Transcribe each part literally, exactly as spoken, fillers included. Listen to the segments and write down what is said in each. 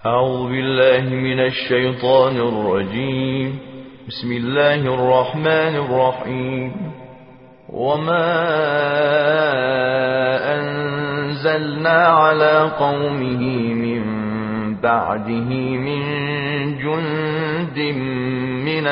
أعوذ بالله من الشيطان الرجيم. بسم الله الرحمن الرحيم. وما أنزلنا على قومه من بعده من جند من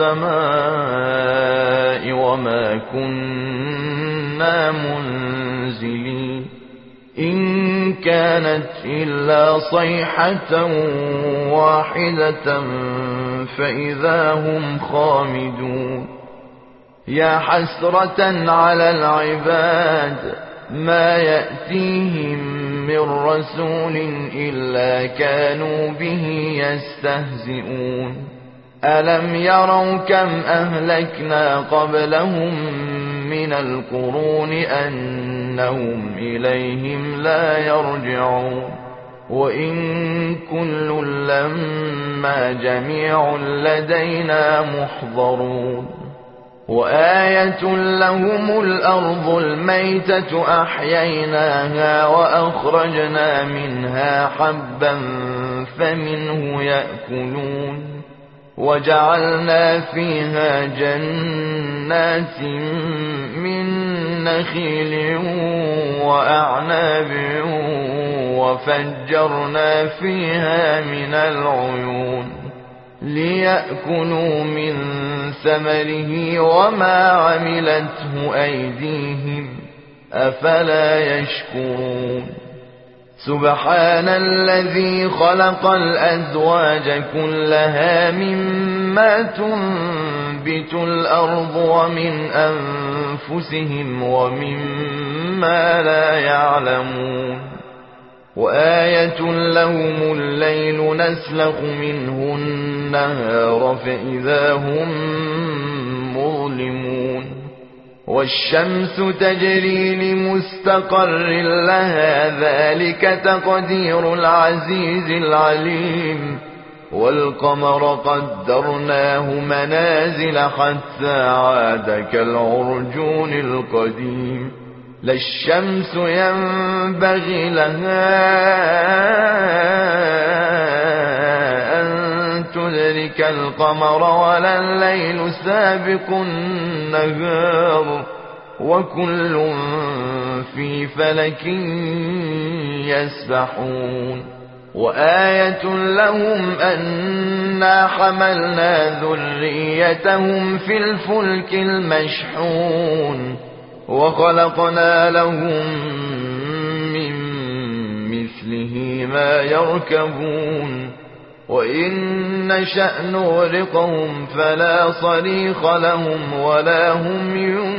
السماء وما كنا منزلين إن كانت إلا صيحة واحدة فإذا هم خامدون. يا حسرة على العباد ما يأتيهم من رسول إلا كانوا به يستهزئون. ألم يروا كم أهلكنا قبلهم من القرون أنهم إليهم لا يرجعون. وإن كل لما جميع لدينا محضرون. وآية لهم الأرض الميتة أحييناها وأخرجنا منها حبا فمنه يأكلون. وجعلنا فيها جنات من نخيل وأعناب وفجرنا فيها من العيون ليأكلوا من ثمره وما عملته أيديهم أفلا يشكرون. سبحان الذي خلق الأزواج كلها مما تنبت الأرض ومن أنفسهم ومما لا يعلمون. وآية لهم الليل نسلخ منه النهار فإذا هم مظلمون. والشمس تجري لمستقر لها ذلك تقدير العزيز العليم. والقمر قدرناه منازل حتى عاد كالعرجون القديم. لا الشمس ينبغي لها أن تدرك القمر ولا الليل سابق النهار وكل في فلك يسبحون. وآية لهم أنا حملنا ذريتهم في الفلك المشحون وخلقنا لهم من مثله ما يركبون. وإن نشأ نغرقهم فلا صريخ لهم ولا هم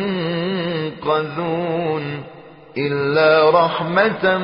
ينقذون إلا رحمة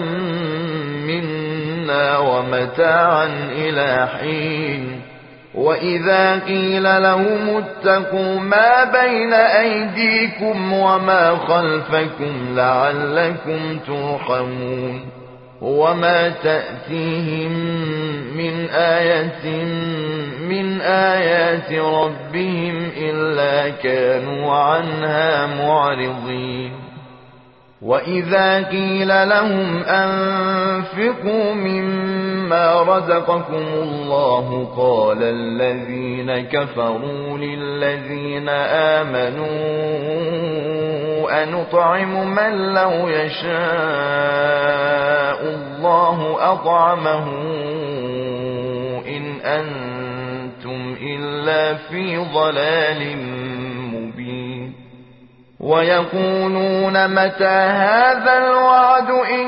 منا ومتاعا إلى حين. وإذا قيل لهم اتقوا ما بين أيديكم وما خلفكم لعلكم ترحمون. وما تأتيهم من آية من آيات ربهم إلا كانوا عنها معرضين. وإذا قيل لهم أنفقوا مما رزقكم الله قال الذين كفروا للذين آمنوا أنطعم من لو يشاء الله أطعمه إن أنتم إلا في ضلال مبين. ويقولون متى هذا الوعد إن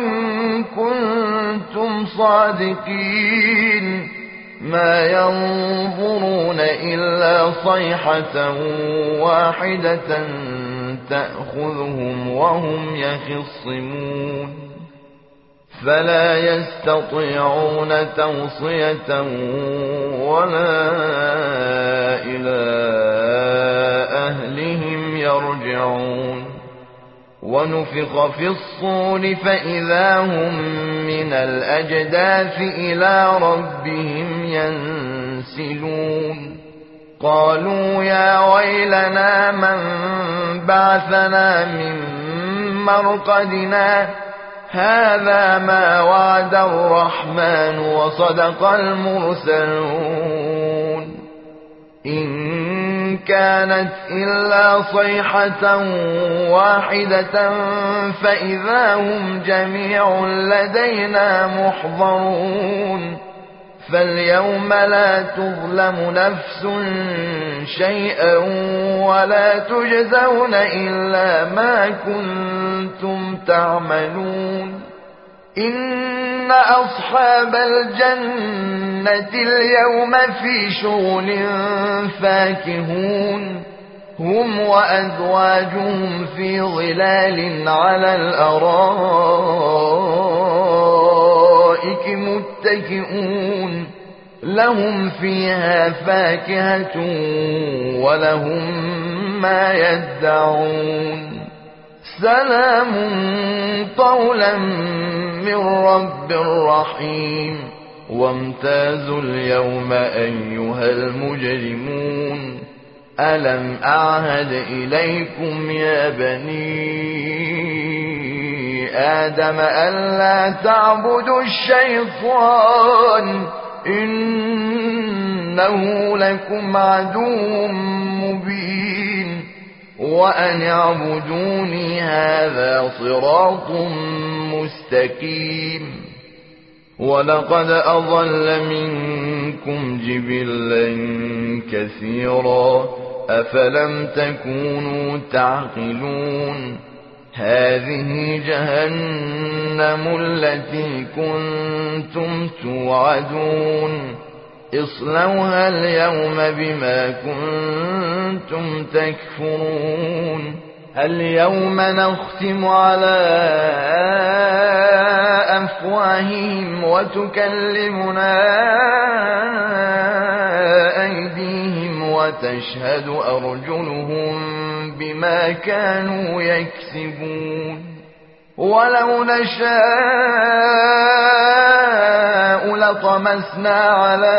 كنتم صادقين ما ينظرون إلا صيحة واحدة تأخذهم وهم يخصمون فلا يستطيعون توصية ولا إلى أهلهم يرجعون. ونفخ في الصور فإذا هم من الأجداث إلى ربهم ينسلون. قالوا يا ويلنا من بعثنا من مرقدنا هذا ما وعد الرحمن وصدق المرسلون إن كانت إلا صيحة واحدة فإذا هم جميع لدينا محضرون فاليوم لا تظلم نفس شيئا ولا تجزون إلا ما كنتم تعملون إن أصحاب الجنة اليوم في شغل فاكهون هم وأزواجهم في ظلال على الأرائك متكئون لهم فيها فاكهة ولهم ما يدعون سلام قولا من رب رحيم وامتازوا اليوم أيها المجرمون ألم أعهد إليكم يا بني آدم ألا تعبدوا الشيطان إنه لكم عدو مبين وأن اعبدوني هذا صراط مستقيم ولقد أضل منكم جبلا كثيرا أفلم تكونوا تعقلون هذه جهنم التي كنتم توعدون اصلوها اليوم بما كنتم تكفرون اليوم نختم على أفواههم وتكلمنا أيديهم وتشهد أرجلهم بما كانوا يكسبون ولو نشاء لطمسنا على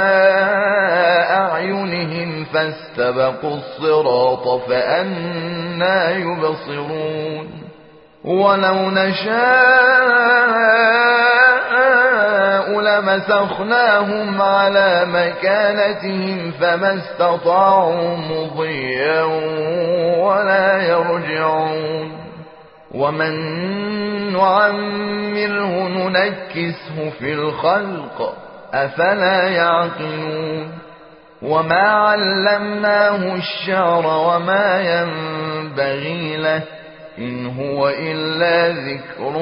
أعينهم فاستبقوا الصراط فأنى يبصرون ولو نشاء لمسخناهم على مكانتهم فما استطاعوا مضيا ولا يرجعون ومن نعمره ننكسه في الخلق أفلا يعقلون وما علمناه الشعر وما ينبغي له إن هو إلا ذكر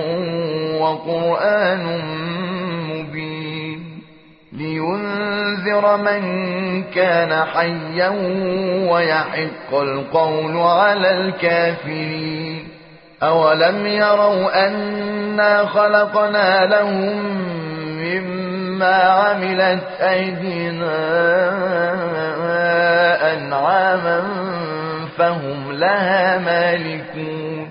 وقرآن مبين لينذر من كان حيا ويحق القول على الكافرين أولم يروا أنا خلقنا لهم مما عملت أيدينا أنعاما فهم لها مالكون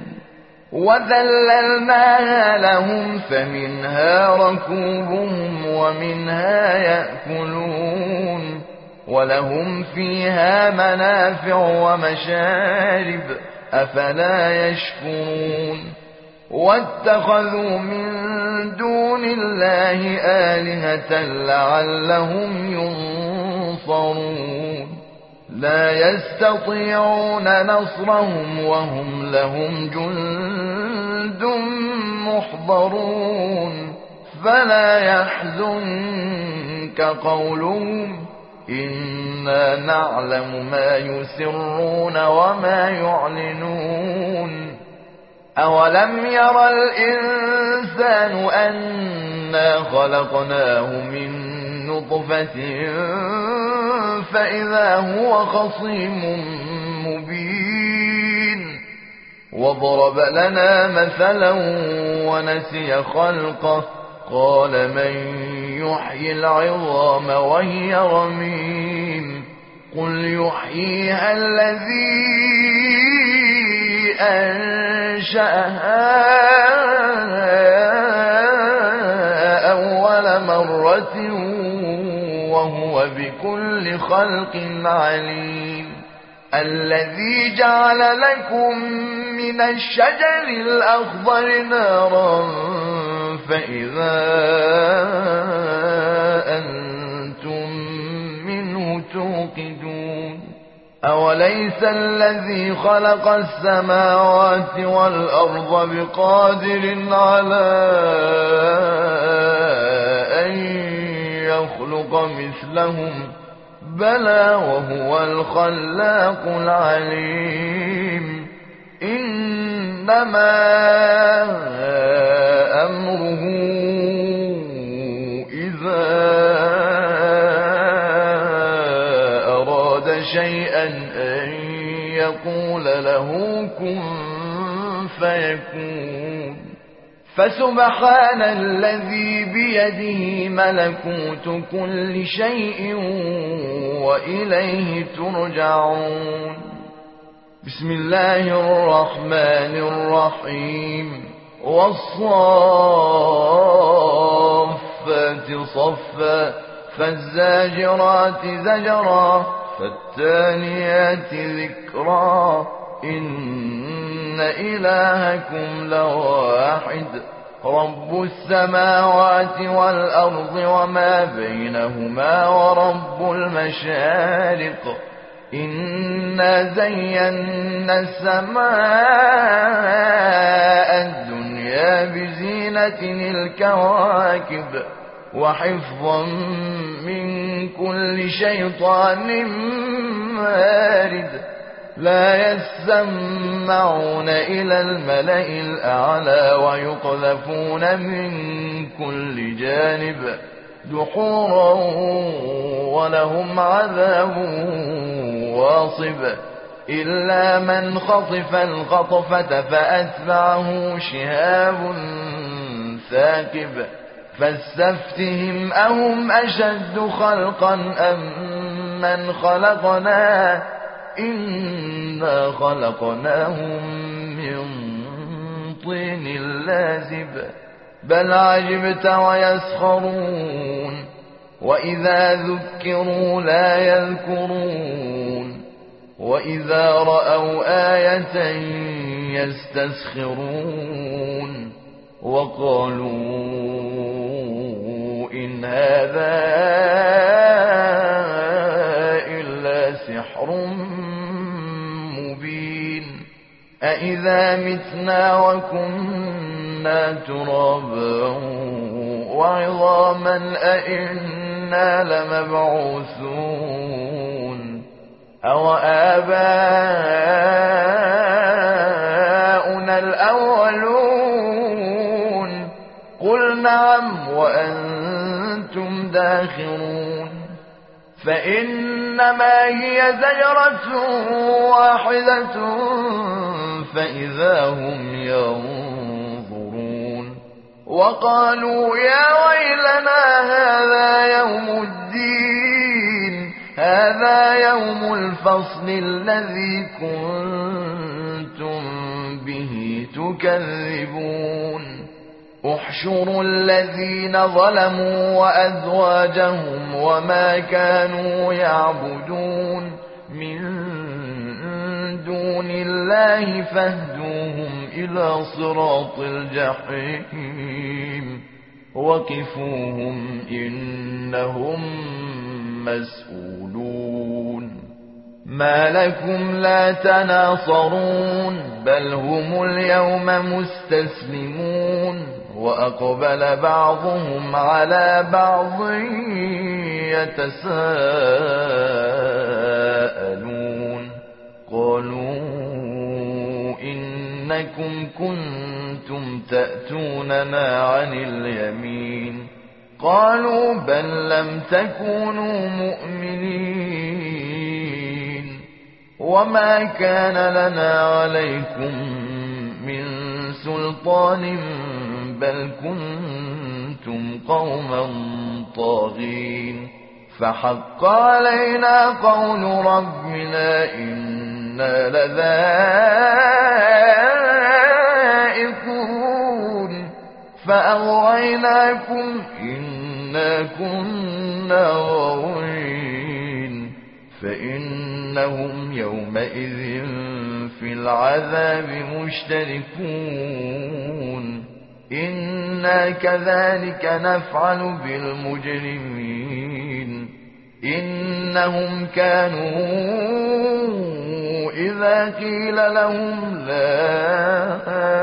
وذللناها لهم فمنها ركوبهم ومنها يأكلون ولهم فيها منافع ومشارب أفلا يشكرون واتخذوا من دون الله آلهة لعلهم ينصرون لا يستطيعون نصرهم وهم لهم جند محضرون فلا يحزنك قولهم إنا نعلم ما يسرون وما يعلنون أولم ير الإنسان أنا خلقناه من نطفة فإذا هو خصيم مبين وضرب لنا مثلا ونسي خلقه قال من يحيي العظام وهي رميم قل يحييها الذي أنشأها أول مرة وهو بكل خلق عليم الذي جعل لكم من الشجر الأخضر نارا فإذا أنتم منه توقدون أوليس الذي خلق السماوات والأرض بقادر على أن يخلق مثلهم بلى وهو الخلاق العليم إنما أمره إذا أراد شيئا أن يقول له كن فيكون فسبحان الذي بيده ملكوت كل شيء وإليه ترجعون بسم الله الرحمن الرحيم والصافات صفا فالزاجرات زجرا فالتاليات ذكرا إن إلهكم لواحد رب السماوات والأرض وما بينهما ورب المشارق إنا زينا السماء الدنيا بزينة الكواكب وحفظا من كل شيطان مارد لا يسمعون إلى الملأ الأعلى ويقذفون من كل جانب دحورا ولهم عذاب واصب إلا من خطف الخطفة فأتبعه شهاب ثاقب فاستفتهم أهم أشد خلقا أم من خلقنا إنا خلقناهم من طين لازب بل عجبت ويسخرون وإذا ذكروا لا يذكرون وإذا رأوا آية يستسخرون وقالوا إن هذا إلا سحر مبين أإذا متنا وكنا ترابا وعظاما أإنا لمبعوثون أو آباؤنا الأولون قل نعم وأنتم داخرون فإنما هي زجرة واحدة فإذا هم ينظرون وقالوا يا ويلنا هذا يوم الدين هذا يوم الفصل الذي كنتم به تكذبون احشروا الذين ظلموا وأزواجهم وما كانوا يعبدون من دون الله فاهدوهم إلى صراط الجحيم وقفوهم إنهم مسؤولون ما لكم لا تناصرون بل هم اليوم مستسلمون وأقبل بعضهم على بعض يتساءلون قالوا إنكم كنتم تأتوننا عن اليمين قالوا بل لم تكونوا مؤمنين وما كان لنا عليكم من سلطان بل كنتم قوما طاغين فحق علينا قول ربنا إنا لذائقون فأغويناكم إنا كنا غاوين فإنهم يومئذ في العذاب مشتركون إنا كذلك نفعل بالمجرمين إنهم كانوا إذا قيل لهم لا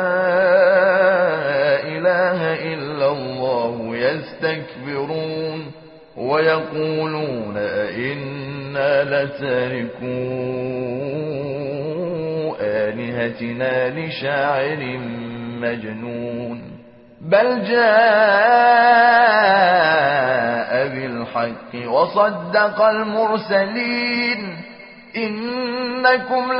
إله إلا الله يستكبرون ويقولون أئنا لتاركو آلهتنا لشاعر مجنون بل جاء بالحق وصدق المرسلين إنكم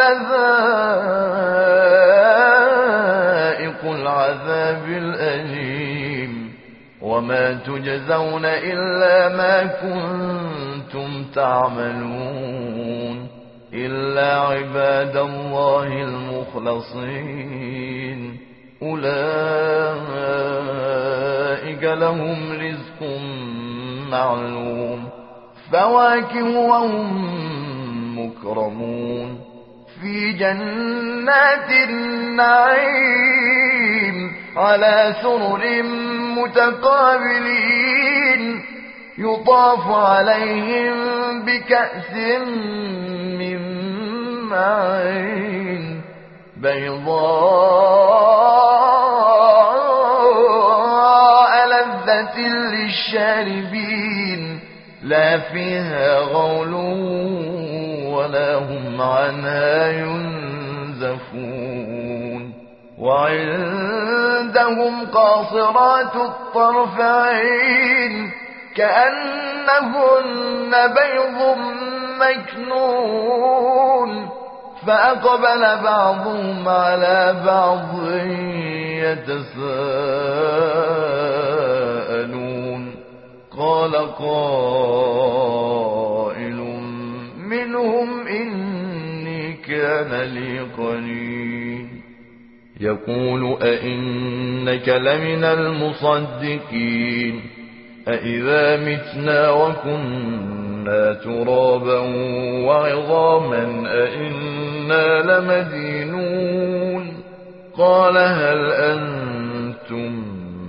لذائق العذاب الأليم وما تجزون إلا ما كنتم تعملون إلا عباد الله المخلصين أولئك لهم رزق معلوم فواكه وهم مكرمون في جنات النعيم على سرر متقابلين يطاف عليهم بكأس من معين بيضاء لذة للشاربين لا فيها غول ولا هم عنها ينزفون وعندهم قاصرات الطرف عين كأنهن بيض مكنون فأقبل بعضهم على بعض يتساءلون قال قائل منهم إني كان لي قرين يقول أئنك لمن المصدقين أئذا متنا وكنا ترابا وعظاما أئنا لمدينون قال هل أنتم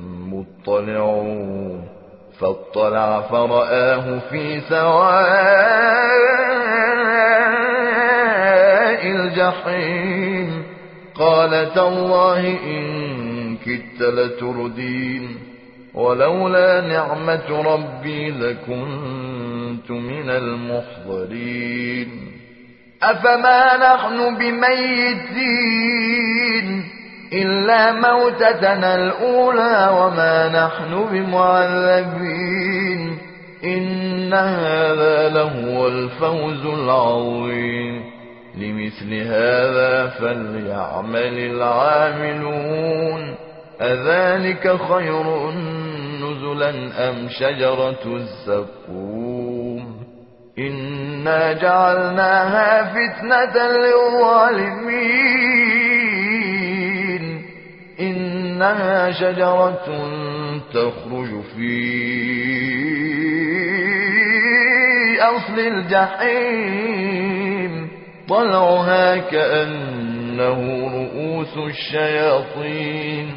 مطلعون فاطلع فرآه في سواء الجحيم قال تالله إن كدت لتردين ولولا نعمة ربي لكنت من المحضرين أفما نحن بميتين إلا موتتنا الأولى وما نحن بمعذبين إن هذا لهو الفوز العظيم لمثل هذا فليعمل العاملون أذلك خير نزلا أم شجرة الزقوم إنا جعلناها فتنة للظالمين إنها شجرة تخرج في أصل الجحيم طلعها كأنه رؤوس الشياطين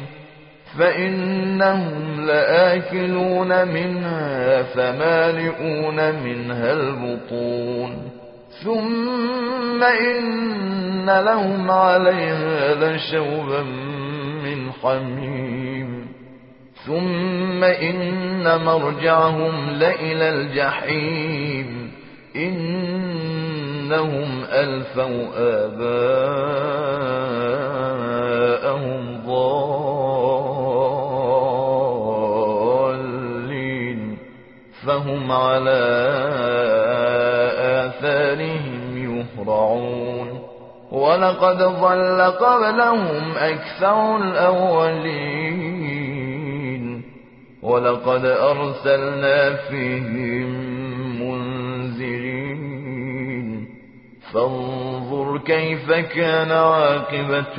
فإنهم لآكلون منها فمالئون منها البطون ثم إن لهم عليها لشوبا من حميم ثم إن مرجعهم لإلى الجحيم إنهم ألفوا آباءهم ضالين فهم على آثارهم يهرعون ولقد ضل قبلهم أكثر الأولين ولقد أرسلنا فيهم منذرين فانظر كيف كان عاقبة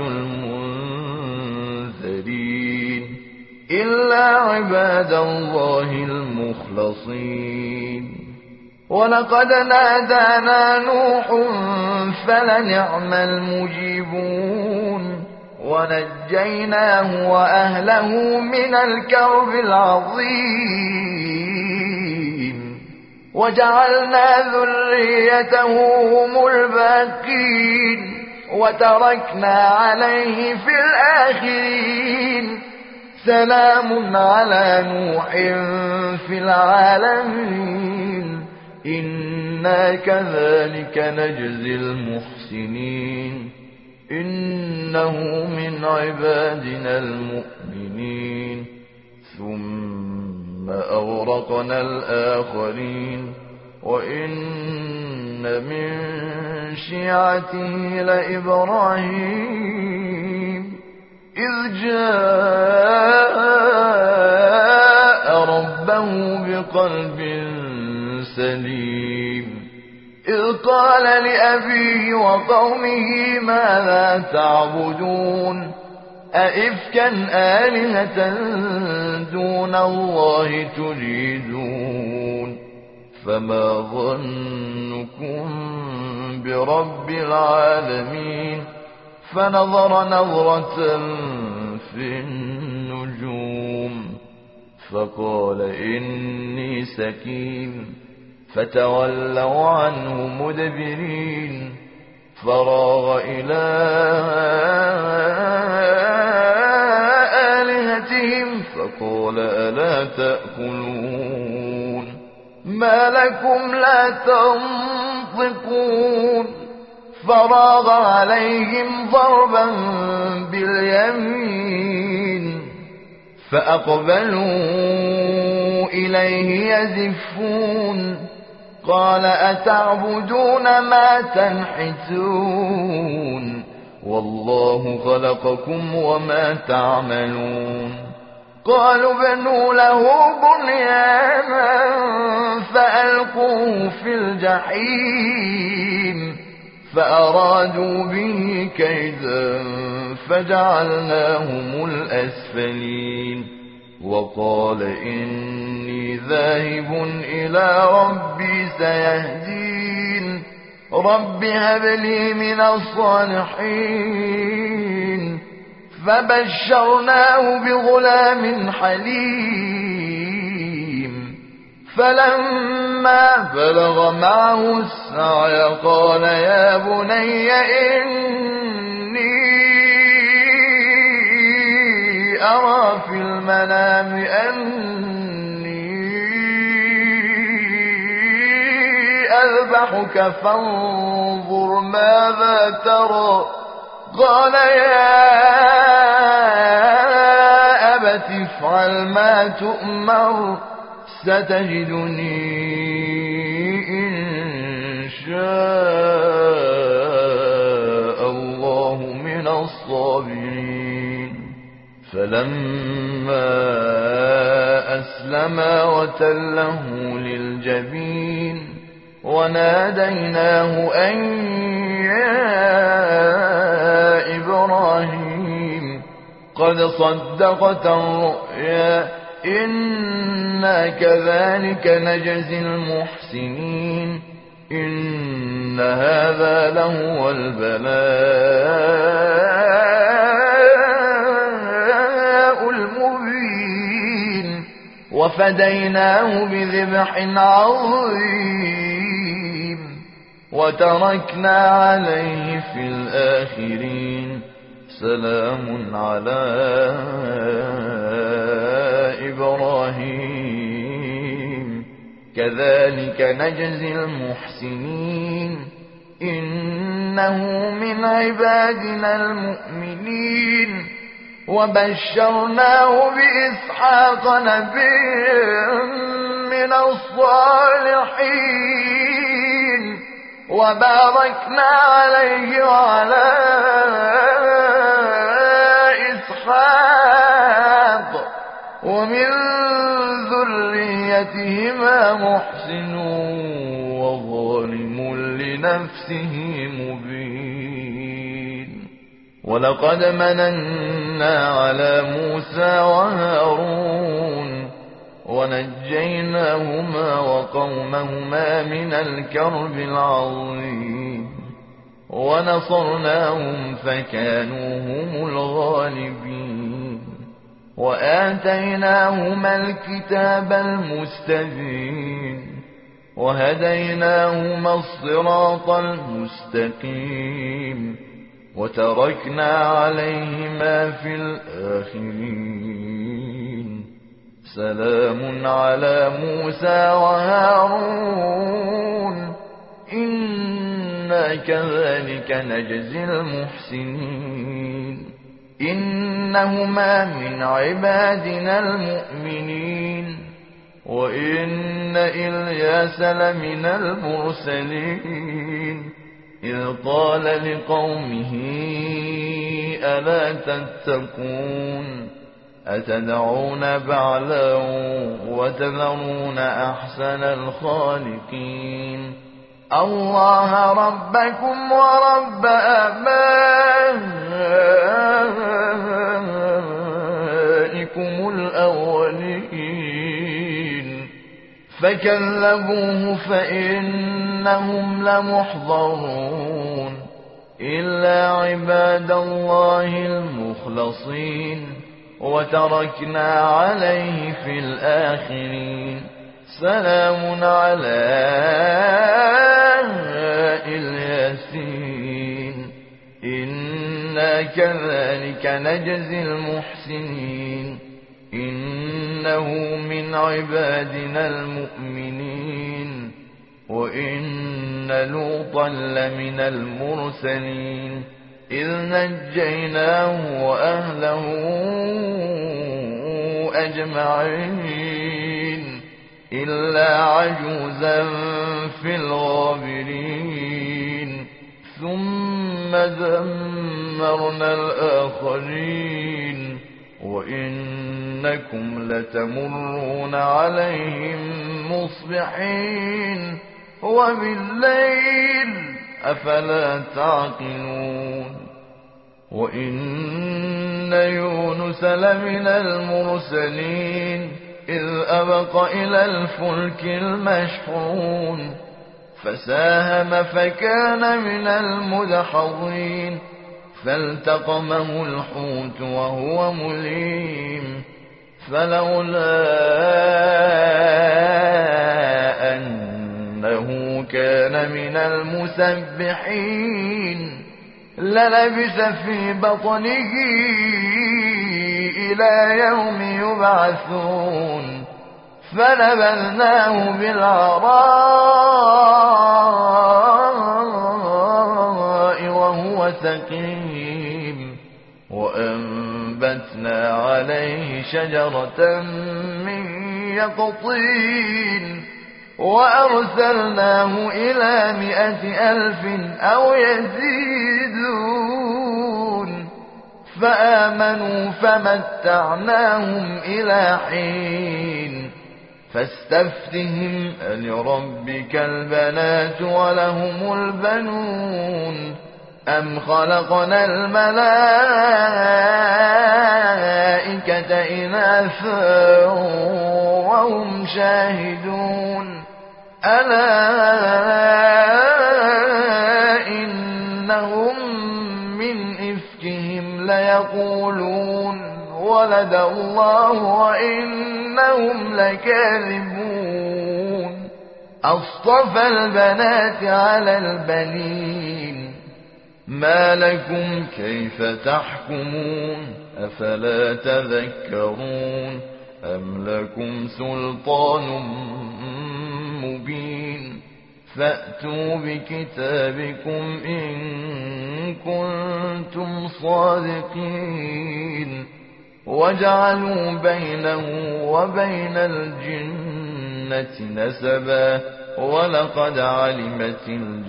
المنذرين إلا عباد الله المخلصين ولقد نادانا نوح فلنعم المجيبون ونجيناه وأهله من الكرب العظيم وجعلنا ذريته هم الباقين وتركنا عليه في الآخرين سلام على نوح في العالمين إنا كذلك نجزي المحسنين إنه من عبادنا المؤمنين ثم أغرقنا الآخرين وإن من شيعته لإبراهيم إذ جاء ربه بقلب سليم إذ قال لأبيه وقومه ماذا تعبدون أئفكا آلهة دون الله تريدون فما ظنكم برب العالمين فنظر نظرة في النجوم فقال إني سكين فتولوا عنه مدبرين فراغ إلى آلهتهم فقال ألا تأكلون ما لكم لا تنطقون فراغ عليهم ضربا باليمين فأقبلوا إليه يزفون قال أتعبدون ما تنحتون والله خلقكم وما تعملون قالوا بنوا له بنيانا فألقوه في الجحيم فأرادوا به كيدا فجعلناهم الأسفلين وقال إني ذاهب إلى ربي سيهدين رب هب لي من الصالحين فبشرناه بغلام حليم فلما بلغ معه السعي قال يا بني إني أرى في المنام أني أذبحك فانظر ماذا ترى قال يا أبت افعل ما تؤمر ستجدني إن شاء الله من الصابرين فلما أسلما وتله للجبين وناديناه أن يا إبراهيم قد صدقت الرؤيا إنا كذلك نجزي المحسنين إن هذا لهو البلاء المبين وفديناه بذبح عظيم وتركنا عليه في الآخرين سلام على إبراهيم كذلك نجزي المحسنين إنه من عبادنا المؤمنين وبشرناه بإسحاق نبيا من الصالحين وباركنا عليه وعلى إسحاق ومن ذريتهما محسن وظالم لنفسه مبين ولقد مننا على موسى وهارون ونجيناهما وقومهما من الكرب العظيم ونصرناهم فكانوا هم الغالبين وآتيناهما الكتاب المستبين وهديناهما الصراط المستقيم وتركنا عليهما في الآخرين سلام على موسى وهارون إنا كذلك نجزي المحسنين إنهما من عبادنا المؤمنين وإن إلياس لمن المرسلين إذ قال لقومه ألا تتقون أتدعون بعلا وتذرون أحسن الخالقين الله ربكم ورب آبائكم الأولين فكذبوه فإنهم لمحضرون إلا عباد الله المخلصين وتركنا عليه في الآخرين سلام على الياسين إنا كذلك نجزي المحسنين إنه من عبادنا المؤمنين وإن لوطا لمن المرسلين إذ نجيناه وأهله أجمعين إلا عجوزا في الغابرين ثم دمرنا الآخرين وإنكم لتمرون عليهم مصبحين وبالليل أفلا تعقلون وإن يونس لمن المرسلين إذ أبق إلى الفلك المشحون فساهم فكان من المدحضين فالتقمه الحوت وهو مليم فلولا أنه كان من المسبحين للبث في بطنه إلى يوم يبعثون فنبذناه بالعراء وهو سقيم وأنبتنا عليه شجرة من يقطين وأرسلناه إلى مئة ألف أو يزيدون فآمنوا فمتعناهم إلى حين فاستفتهم ألربك البنات ولهم البنون أم خلقنا الملائكة إناثا وهم شاهدون ألا إنهم من إفكهم ليقولون ولد الله وإنهم لكاذبون أصطفى البنات على البنين ما لكم كيف تحكمون أفلا تذكرون أم لكم سلطان مبين فأتوا بكتابكم إن كنتم صادقين وجعلوا بينه وبين الجنة نسبا ولقد علمت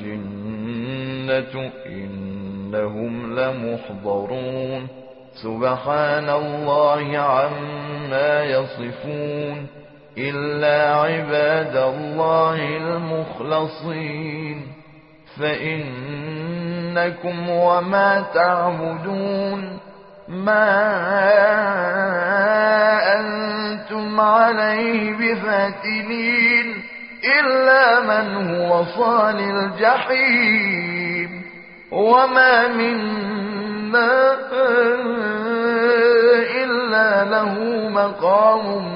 الجنة إنهم لمحضرون سبحان الله عما يصفون إلا عباد الله المخلصين فإنكم وما تعبدون ما أنتم عليه بفاتنين إلا من هو صال الجحيم وما منا إلا له مقام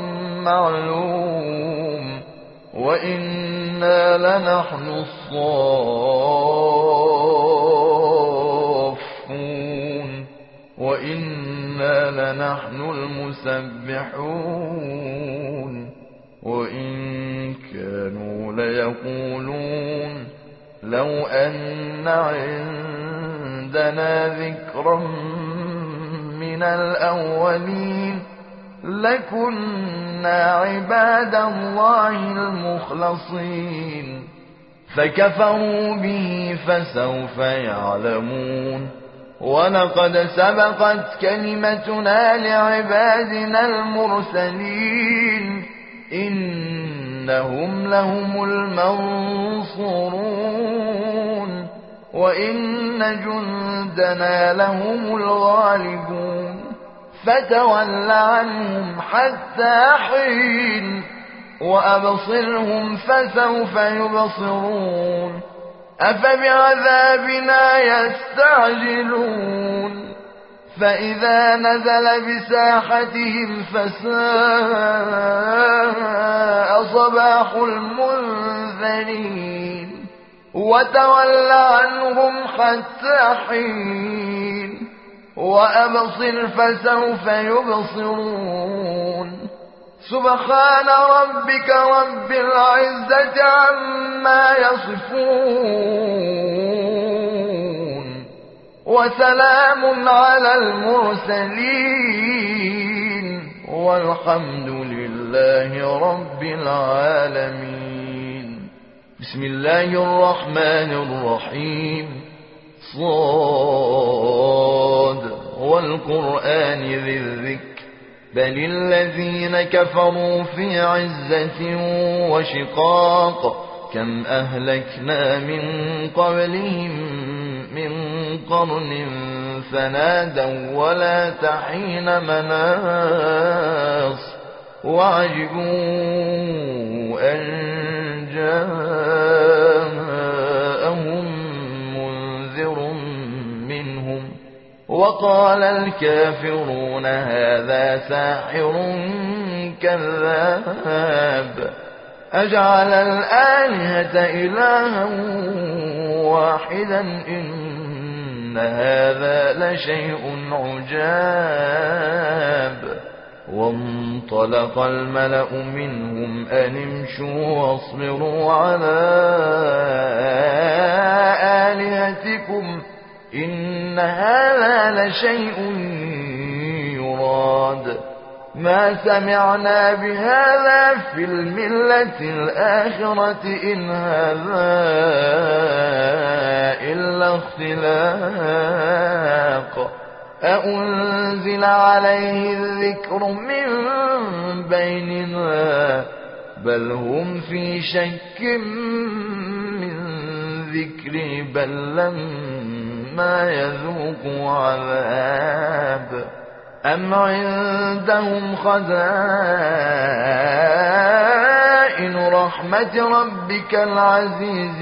معلوم وإنا لنحن الصافون وإنا لنحن المسبحون وإن كانوا ليقولون لو أن عندنا ذكرا من الأولين لكنا عباد الله المخلصين فكفروا به فسوف يعلمون ولقد سبقت كلمتنا لعبادنا المرسلين إنهم لهم المنصورون وإن جندنا لهم الغالبون فتول عنهم حتى حين وأبصرهم فسوف يبصرون أفبعذابنا يستعجلون فإذا نزل بساحتهم فساء صباح المنذرين وتول عنهم حتى حين وأبصر فسوف يبصرون سبحان ربك رب العزة عما يصفون وسلام على المرسلين والحمد لله رب العالمين. بسم الله الرحمن الرحيم. صاد والقرآن ذي الذكر بل الذين كفروا في عزة وشقاق كم أهلكنا من قبلهم من قرن فنادوا ولا تحين مناص وعجبوا أن جاءهم منذر منهم وقال الكافرون هذا ساحر كذاب أجعل الآلهة إلها واحدا إن هذا لشيء عجاب. وانطلق الملأ منهم أن امشوا واصبروا على آلهتكم إن هذا لشيء يراد ما سمعنا بهذا في الملة الآخرة إن هذا إلا اختلاق أأنزل عليه الذكر من بيننا بل هم في شك من ذكري بل لما يذوقوا عذاب أم عندهم خزائن رحمة ربك العزيز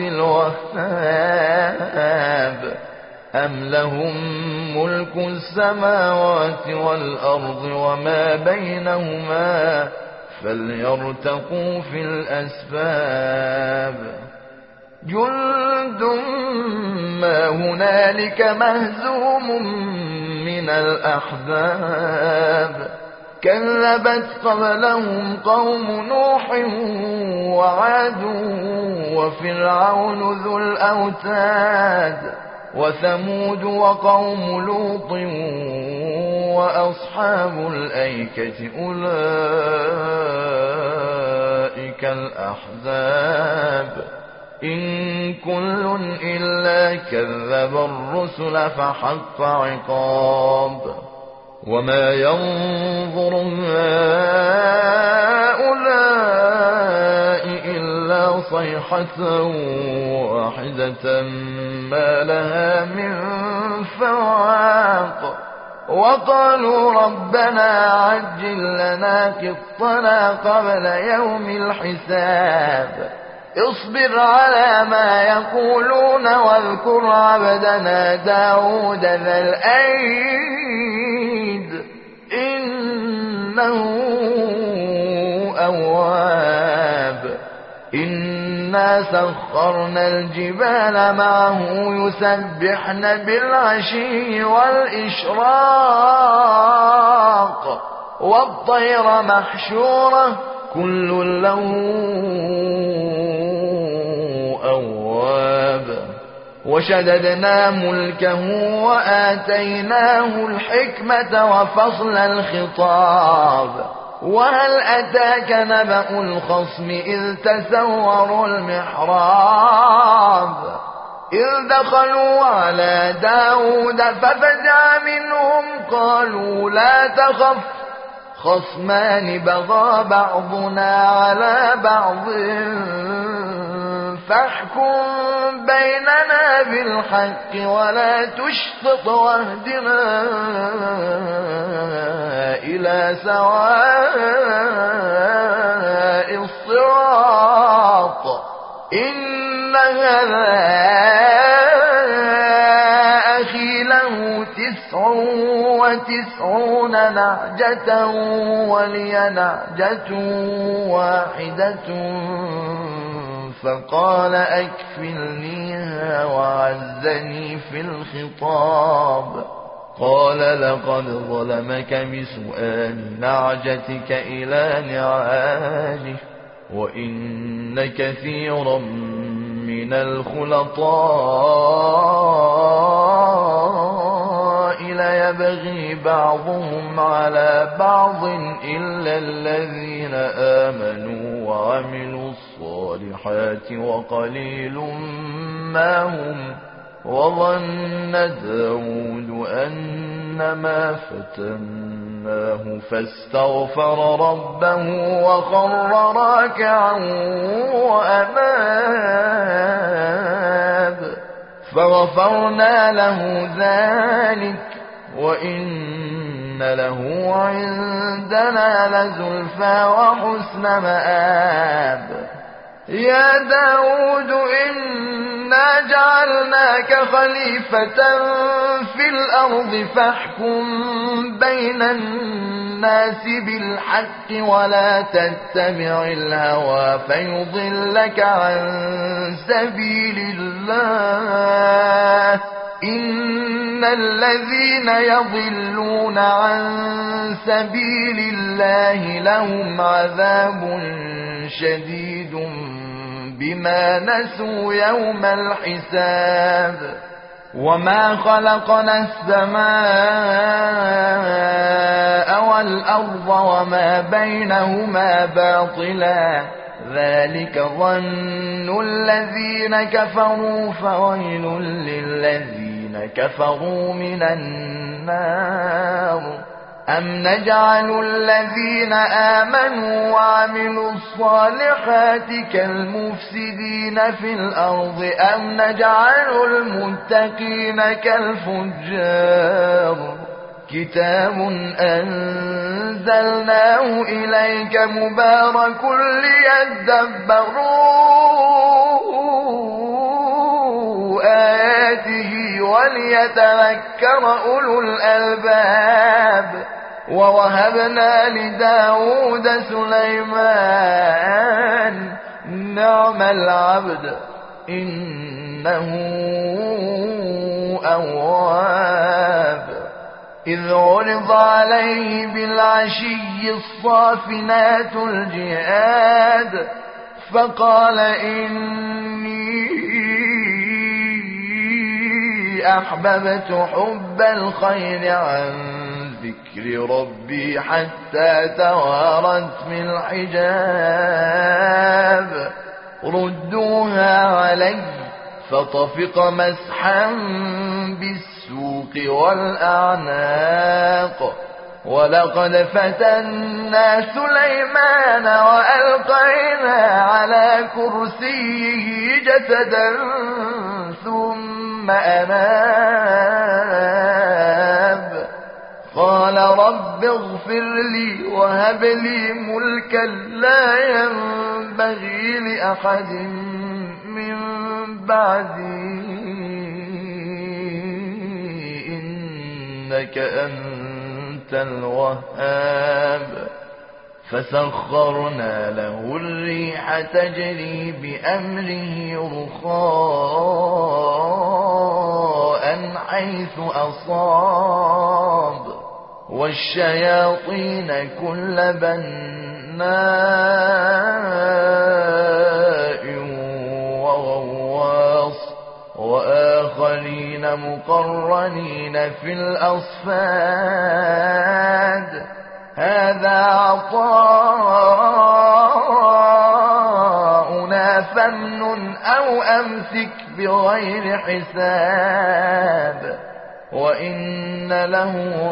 الوهاب أم لهم ملك السماوات والأرض وما بينهما فليرتقوا في الأسباب. جند ما هنالك مهزوم من الأحزاب كذبت قبلهم قوم نوح وعاد وفرعون ذو الأوتاد وثمود وقوم لوط وأصحاب الأيكة أولئك الأحزاب إن كل إلا كذب الرسل فحق عقاب. وما ينظر هؤلاء إلا صيحة واحدة ما لها من فواق وقالوا ربنا عجل لنا قطنا قبل يوم الحساب اصبر على ما يقولون واذكر عبدنا داود ذا الأيد إنه أواب إنا سخرنا الجبال معه يسبحن بالعشي والإشراق والطير محشورة كل له أواب وشددنا ملكه وآتيناه الحكمة وفصل الخطاب وهل أتاك نبأ الخصم إذ تسوروا المحراب إذ دخلوا على داود ففزع منهم قالوا لا تخف خصمان بغى بعضنا على بعض فاحكم بيننا بالحق ولا تشطط واهدنا إلى سواء الصراط إن هذا أخي له تسع وتسعون نعجة ولي نعجة واحدة فقال أكفلنيها وعزني في الخطاب قال لقد ظلمك بسؤال نعجتك إلى نعاجه وإن كثيرا من الخلطاء ليبغي بعضهم على بعض إلا الذين آمنوا وعملوا الصالحات وقليل ما هم وظن داود أنما فتناه فاستغفر ربه وخر راكعا وأناب فغفرنا له ذلك وإن له عندنا لزلفى وحسن مآب يا داود إنا جعلناك خليفة في الأرض فاحكم بين الناس بالحق ولا تتبع الهوى فيضلك عن سبيل الله إن الذين يضلون عن سبيل الله لهم عذاب شديد بما نسوا يوم الحساب وما خلقنا السماء والأرض وما بينهما باطلا ذلك ظن الذين كفروا فويل للذين كفروا من النار أم نجعل الذين آمنوا وعملوا الصالحات كالمفسدين في الأرض أم نجعل المتقين كالفجار كتاب أنزلناه إليك مبارك ليدبروا آياته وليتذكر أولو الألباب ووهبنا لداود سليمان نعم العبد إنه أواب إذ عرض عليه بالعشي الصافنات الجهاد فقال إني أحببت حب الخير عن ذكر ربي حتى توارت من الحجاب ردوها علي فطفق مسحا بالسوق والأعناق ولقد فتنا سليمان وألقينا على كرسيه جسدا ثم أناب رب اغفر لي وهب لي ملكا لا ينبغي لأحد من بعدي إنك أنت الوهاب فسخرنا له الريح تجري بأمره رخاء حيث أصاب والشياطين كل بناء وغواص وآخرين مقرنين في الأصفاد هذا عطاؤنا فامنن أو أمسك بغير حساب وإن له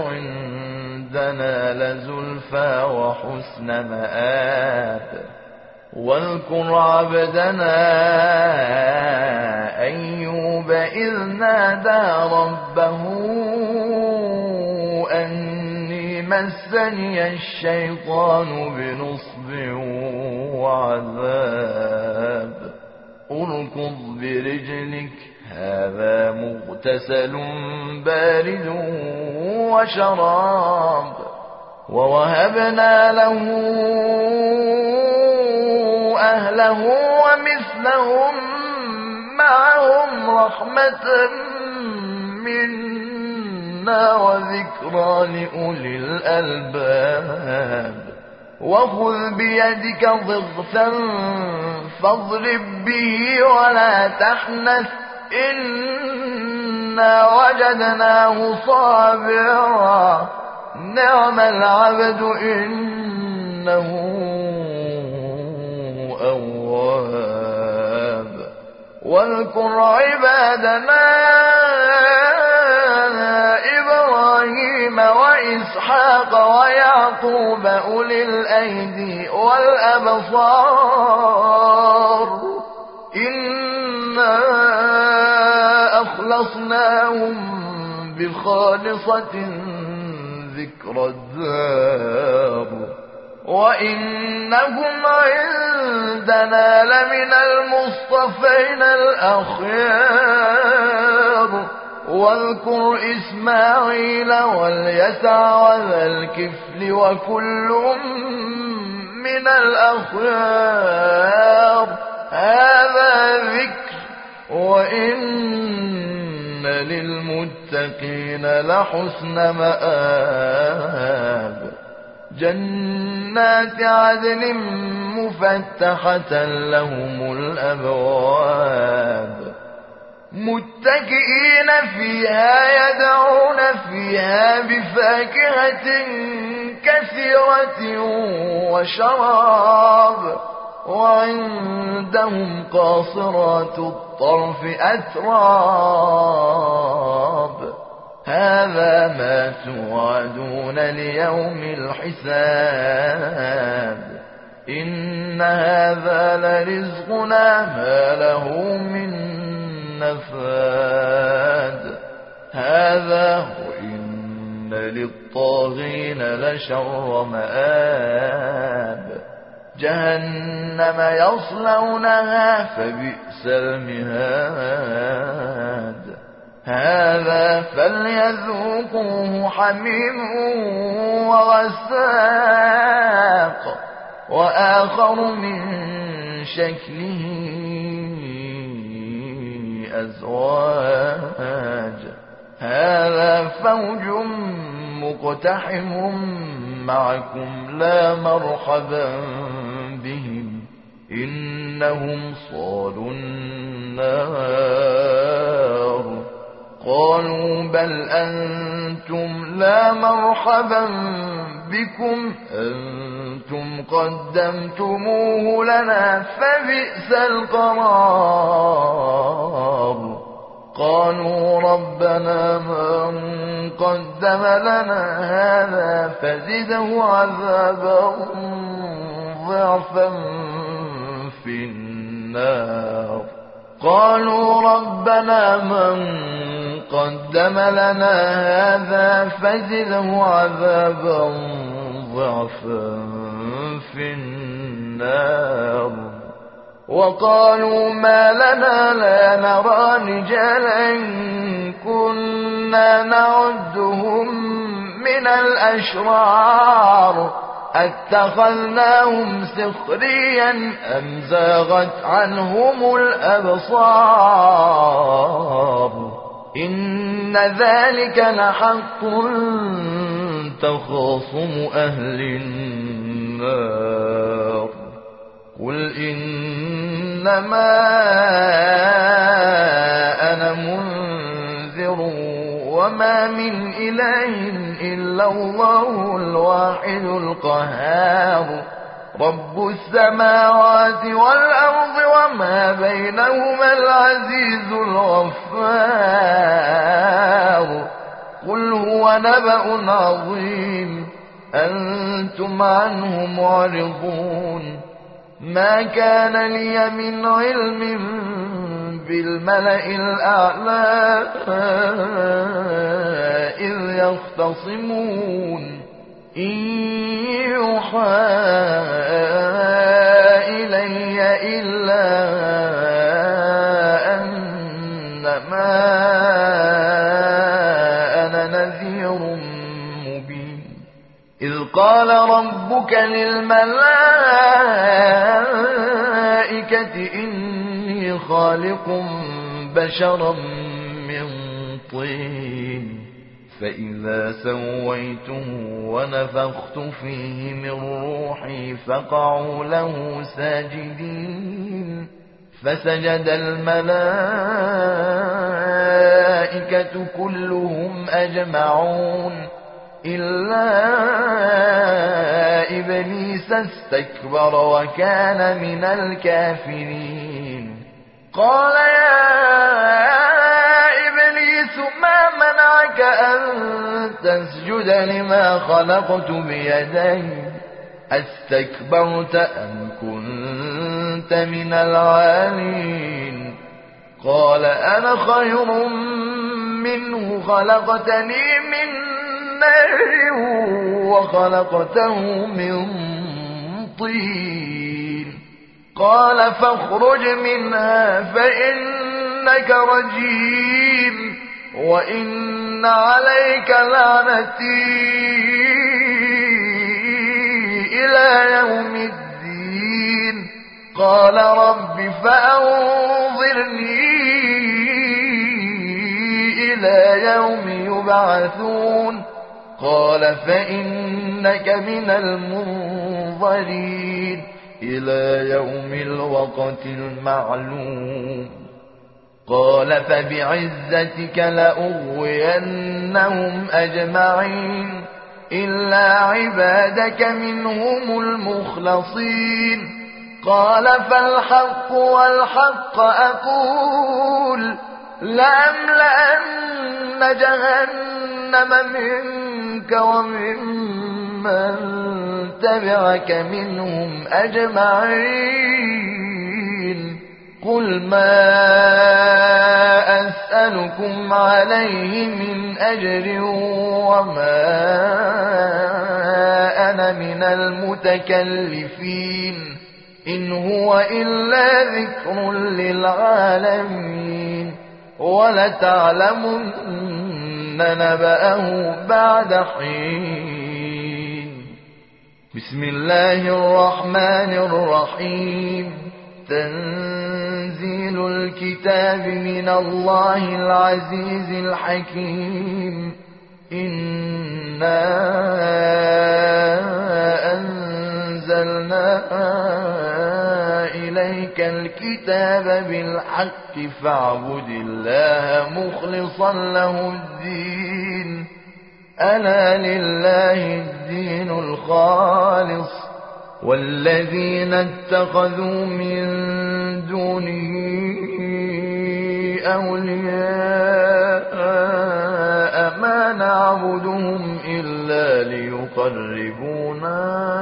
عندنا لزلفى وحسن مآب واذكر عبدنا أيوب إذ نادى ربه أني مسني الشيطان بنصب وعذاب اركض برجلك هذا مغتسل بارد وشراب ووهبنا له أهله ومثلهم معهم رحمة منا وذكرى لأولي الألباب وخذ بيدك ضغثا فاضرب به ولا تحنث إنا وجدناه صابرا نعم العبد إنه أواب واذكر عبادنا إبراهيم وإسحاق ويعقوب أولي الأيدي والأبصار إنا أخلصناهم بخالصة ذكر الدار وإنهم عندنا لمن المصطفين الأخيار واذكر إسماعيل واليسع وذا الكفل وكل من الأخيار هذا ذكر وإن للمتقين لحسن مآب جنات عدن مفتحة لهم الأبواب متكئين فيها يدعون فيها بفاكهة كثيرة وشراب وعندهم قاصرات الطرف أتراب هذا ما توعدون ليوم الحساب إن هذا لرزقنا ما له من نفاد هذا وإن للطاغين لشر مآب جهنم يصلونها فبئس المهاد هذا فليذوقوه حميم وغساق وآخر من شكله أزواج هذا فوج مقتحم معكم لا مرحبا بهم إنهم صالوا النار قالوا بل أنتم لا مرحبا بكم أنتم قدمتموه لنا فبئس القرار قالوا ربنا من قدم لنا هذا فزده عذابا ضعفا في النار قالوا ربنا من قدم لنا هذا فزده عذابا ضعفا في النار. وقالوا ما لنا لا نرى رجالا كنا نعدهم من الأشرار أتخذناهم سخريا أم زاغت عنهم الأبصار إن ذلك لحق تخاصم أهل النار. قل إنما أنا منذر وما من إله إلا الله الواحد القهار رب السماوات والأرض وما بينهما العزيز الغفار. قل هو نبأ عظيم أنتم عنه معرضون. ما كان لي من علم بالملأ الأعلى إذ يختصمون إن يوحى إلي إلا أنما أنا نذير مبين. إذ قال ربك للملائكة إني خالق بشرا من طين فإذا سويته ونفخت فيه من روحي فقعوا له ساجدين. فسجد الملائكة كلهم أجمعون إلا إبليس استكبر وكان من الكافرين. قال يا إبليس ما منعك أن تسجد لما خلقت بيدي أستكبرت أم كنت من العالين؟ قال أنا خير منه خلقتني من نار وخلقته من طين. قال فاخرج منها فإنك رجيم وإن عليك لعنتي إلى يوم الدين. قال رب فأنظرني إلى يوم يبعثون. قال فإنك من المنظرين إلى يوم الوقت المعلوم. قال فبعزتك لأغوينهم أجمعين إلا عبادك منهم المخلصين. قال فالحق والحق أقول لأملأن جهنم منك ومن من تبعك منهم أجمعين. قل ما أسألكم عليه من أجر وما أنا من المتكلفين إن هو إلا ذكر للعالمين. ولتعلمن نبأه بعد حين. بسم الله الرحمن الرحيم. تنزيل الكتاب من الله العزيز الحكيم. إنا أنزلنا إليك الكتاب بالحق فاعبد الله مخلصا له الدين. ألا لله الدين الخالص والذين اتخذوا من دونه أولياء ما نعبدهم إلا ليقربونا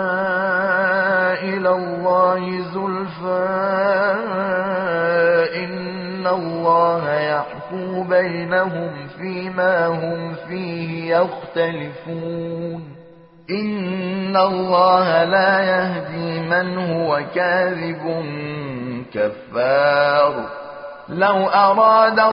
إلى الله زلفى إن الله يحكم بينهم فيما هم فيه يختلفون إن الله لا يهدي من هو كاذب كفار لو أراد